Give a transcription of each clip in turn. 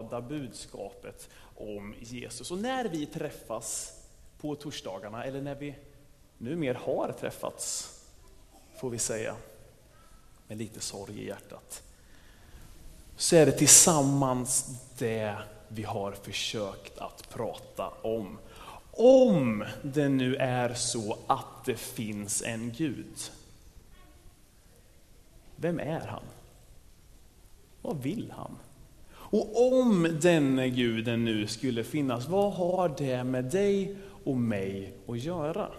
glada budskapet om Jesus. Och när vi träffas på torsdagarna, eller när vi numera har träffats, får vi säga, med lite sorg i hjärtat, så är det tillsammans det vi har försökt att prata om. Om det nu är så att det finns en Gud. Vem är han? Vad vill han? Och om denne Guden nu skulle finnas, vad har det med dig och mig att göra?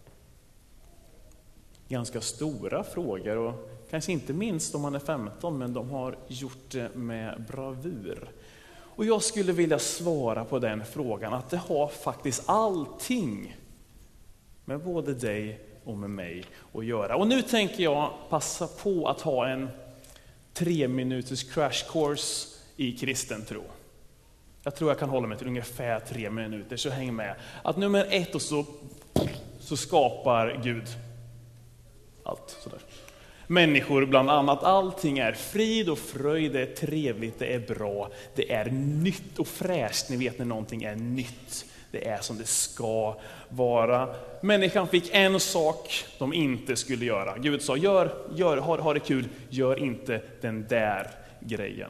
Ganska stora frågor, och kanske inte minst om man är 15, men de har gjort det med bravur. Och jag skulle vilja svara på den frågan att det har faktiskt allting med både dig och med mig att göra. Och nu tänker jag passa på att ha en 3 minuters crash course i kristen tro. Jag tror jag kan hålla mig till ungefär 3 minuter, så häng med. Att nummer 1 och så skapar Gud allt sådär. Människor bland annat, allting är frid och fröjd, det är trevligt, det är bra, det är nytt och fräscht. Ni vet när någonting är nytt, det är som det ska vara. Människan fick en sak de inte skulle göra. Gud sa, ha det kul, gör inte den där grejen.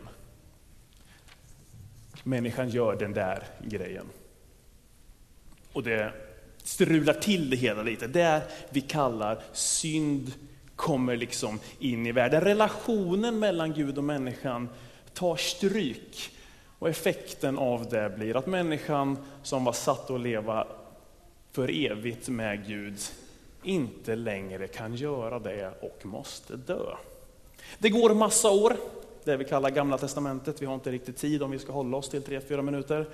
Människan gör den där grejen. Och det strular till det hela lite. Det vi kallar synd kommer liksom in i världen. Relationen mellan Gud och människan tar stryk. Och effekten av det blir att människan som var satt att leva för evigt med Gud inte längre kan göra det och måste dö. Det går massa år, det vi kallar Gamla testamentet. Vi har inte riktigt tid om vi ska hålla oss till 3-4 minuter.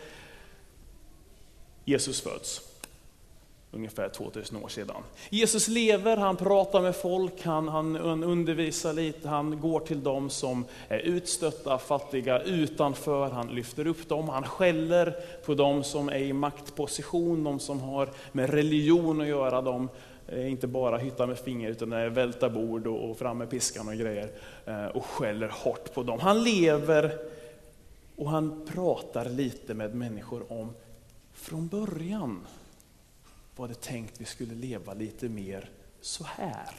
Jesus föds. Ungefär 2000 år sedan. Jesus lever, han pratar med folk, han undervisar lite, han går till dem som är utstötta, fattiga, utanför, han lyfter upp dem, han skäller på dem som är i maktposition, de som har med religion att göra, de inte bara hytta med finger utan är välta bord och fram med piskan och grejer, och skäller hårt på dem. Han lever och han pratar lite med människor om från början var det tänkt vi skulle leva lite mer så här.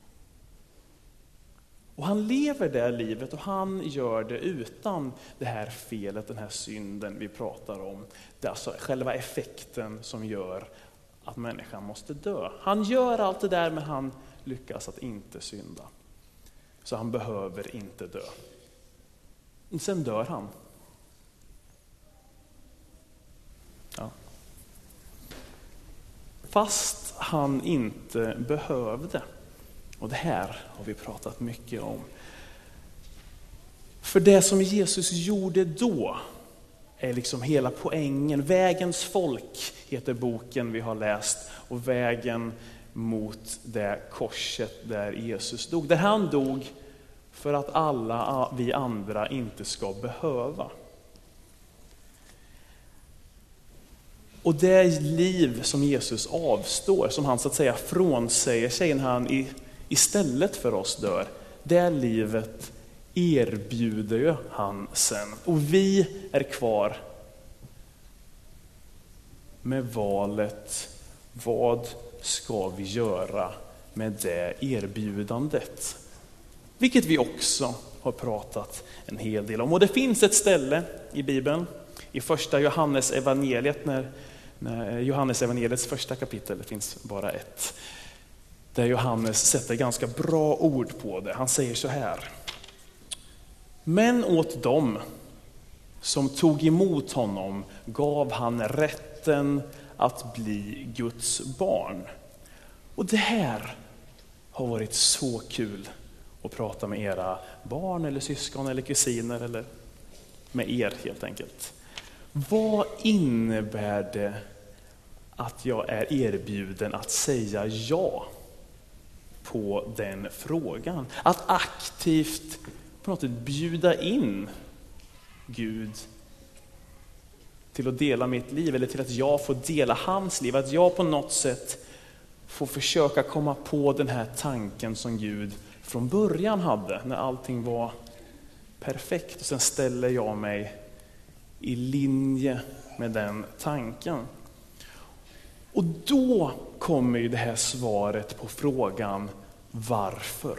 Och han lever det livet och han gör det utan det här felet, den här synden vi pratar om. Det är alltså själva effekten som gör att människan måste dö. Han gör allt det där, men han lyckas att inte synda. Så han behöver inte dö. Sen dör han. Ja. Fast han inte behövde. Och det här har vi pratat mycket om. För det som Jesus gjorde då är liksom hela poängen. Vägens folk heter boken vi har läst. Och vägen mot det korset där Jesus dog. Där han dog för att alla vi andra inte ska behöva. Och det liv som Jesus avstår, som han så att säga frånsäger sig när han istället för oss dör, det livet erbjuder ju han sen. Och vi är kvar med valet, vad ska vi göra med det erbjudandet? Vilket vi också har pratat en hel del om. Och det finns ett ställe i Bibeln, i första Johannes evangeliet, när Johannes evangeliets första kapitel, det finns bara ett, där Johannes sätter ganska bra ord på det. Han säger så här: men åt dem som tog emot honom gav han rätten att bli Guds barn. Och det här har varit så kul att prata med era barn eller syskon eller kusiner, eller med er helt enkelt. Vad innebär det att jag är erbjuden att säga ja på den frågan? Att aktivt på något sätt bjuda in Gud till att dela mitt liv, eller till att jag får dela hans liv. Att jag på något sätt får försöka komma på den här tanken som Gud från början hade, när allting var perfekt. Och sen ställer jag mig i linje med den tanken. Och då kommer ju det här svaret på frågan varför.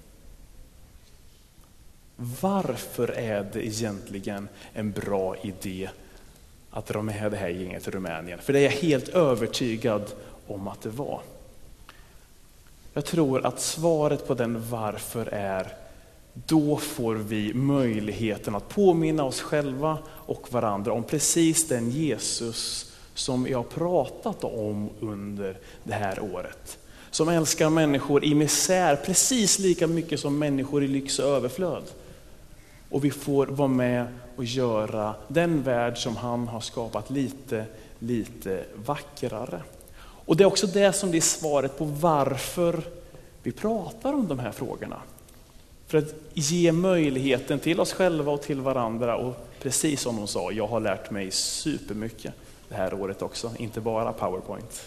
Varför är det egentligen en bra idé att dra med det här gänget till Rumänien? För det är jag helt övertygad om att det var. Jag tror att svaret på den varför är: då får vi möjligheten att påminna oss själva och varandra om precis den Jesus som jag har pratat om under det här året. Som älskar människor i misär precis lika mycket som människor i lyx och överflöd. Och vi får vara med och göra den värld som han har skapat lite vackrare. Och det är också det som är svaret på varför vi pratar om de här frågorna. För att ge möjligheten till oss själva och till varandra. Och precis som hon sa, jag har lärt mig supermycket det här året också. Inte bara PowerPoint.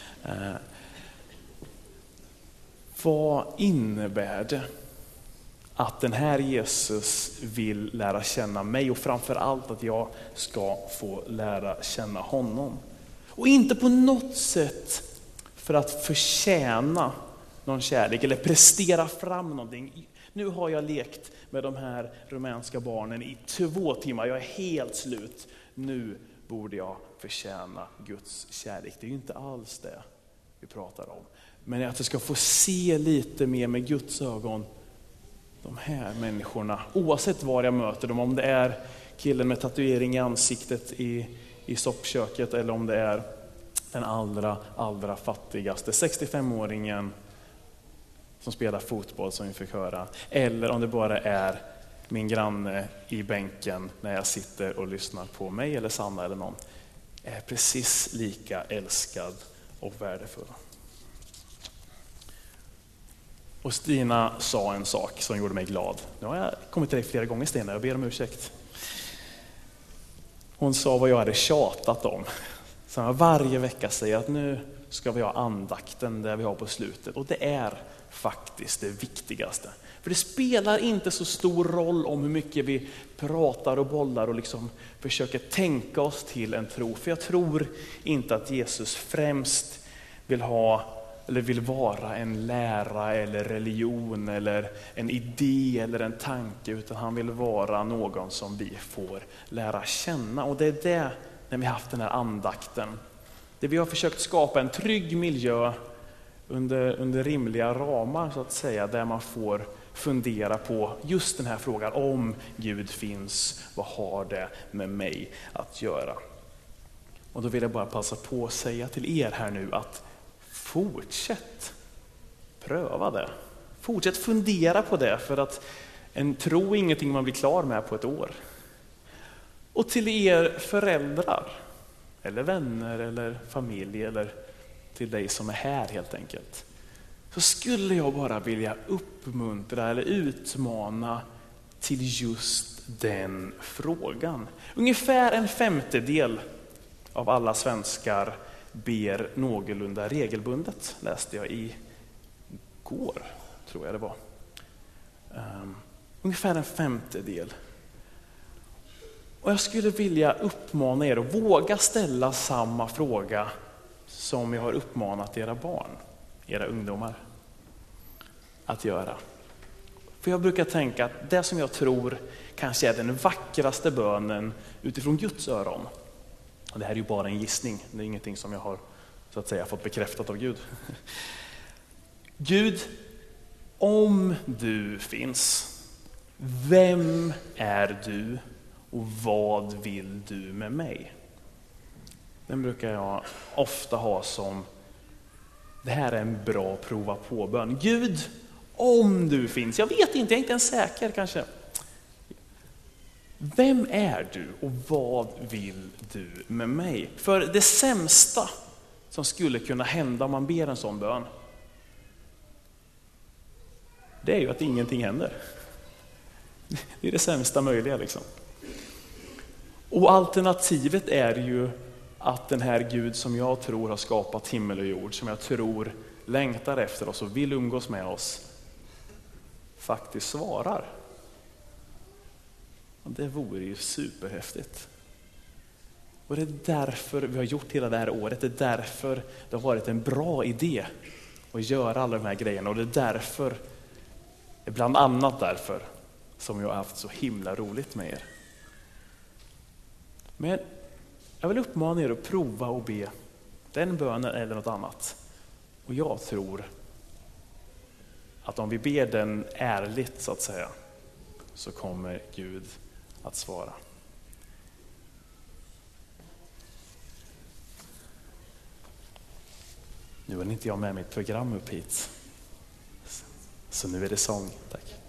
Vad innebär det att den här Jesus vill lära känna mig och framför allt att jag ska få lära känna honom? Och inte på något sätt för att förtjäna någon kärlek eller prestera fram någonting. Nu har jag lekt med de här rumänska barnen i 2 timmar. Jag är helt slut. Nu borde jag förtjäna Guds kärlek. Det är ju inte alls det vi pratar om. Men att jag ska få se lite mer med Guds ögon. De här människorna, oavsett var jag möter dem. Om det är killen med tatuering i ansiktet i soppköket. Eller om det är den allra fattigaste 65-åringen som spelar fotboll som vi fick höra. Eller om det bara är min granne i bänken när jag sitter och lyssnar på mig eller Sanna eller någon. Är precis lika älskad och värdefull. Och Stina sa en sak som gjorde mig glad. Nu har jag kommit till dig flera gånger, Stina, jag ber om ursäkt. Hon sa vad jag hade tjatat om. Så jag varje vecka säger att nu ska vi ha andakten där vi har på slutet. Och det är faktiskt det viktigaste. För det spelar inte så stor roll om hur mycket vi pratar och bollar och liksom försöker tänka oss till en tro. För jag tror inte att Jesus främst vill vara en lära eller religion eller en idé eller en tanke, utan han vill vara någon som vi får lära känna. Och det är det, när vi har haft den här andakten, det vi har försökt skapa en trygg miljö under rimliga ramar så att säga, där man får fundera på just den här frågan: om Gud finns, vad har det med mig att göra? Och då vill jag bara passa på att säga till er här nu att fortsätt pröva det. Fortsätt fundera på det, för att en tro är ingenting man blir klar med på ett år. Och till er föräldrar eller vänner eller familj eller till dig som är här helt enkelt, så skulle jag bara vilja uppmuntra eller utmana till just den frågan. Ungefär 1/5 av alla svenskar ber någorlunda regelbundet, läste jag igår, tror jag det var. Ungefär 1/5. Och jag skulle vilja uppmana er att våga ställa samma fråga som jag har uppmanat era barn, era ungdomar, att göra. För jag brukar tänka att det som jag tror kanske är den vackraste bönen utifrån Guds öron. Och det här är ju bara en gissning, det är ingenting som jag har så att säga fått bekräftat av Gud. Gud, om du finns, vem är du och vad vill du med mig? Den brukar jag ofta ha som, det här är en bra prova på bön. Gud, om du finns, jag vet inte, jag är inte ens säker kanske. Vem är du och vad vill du med mig? För det sämsta som skulle kunna hända om man ber en sån bön, det är ju att ingenting händer. Det är det sämsta möjliga liksom. Och alternativet är ju att den här Gud som jag tror har skapat himmel och jord, som jag tror längtar efter oss och vill umgås med oss, faktiskt svarar. Och det vore ju superhäftigt. Och det är därför vi har gjort hela det här året. Det är därför det har varit en bra idé att göra alla de här grejerna. Och det är därför, bland annat därför, som jag har haft så himla roligt med er. Men jag vill uppmana er att prova och be den bönen eller något annat. Och jag tror att om vi ber den ärligt så att säga, så kommer Gud att svara. Nu är inte jag med mitt program upp hit. Så nu är det sång, tack.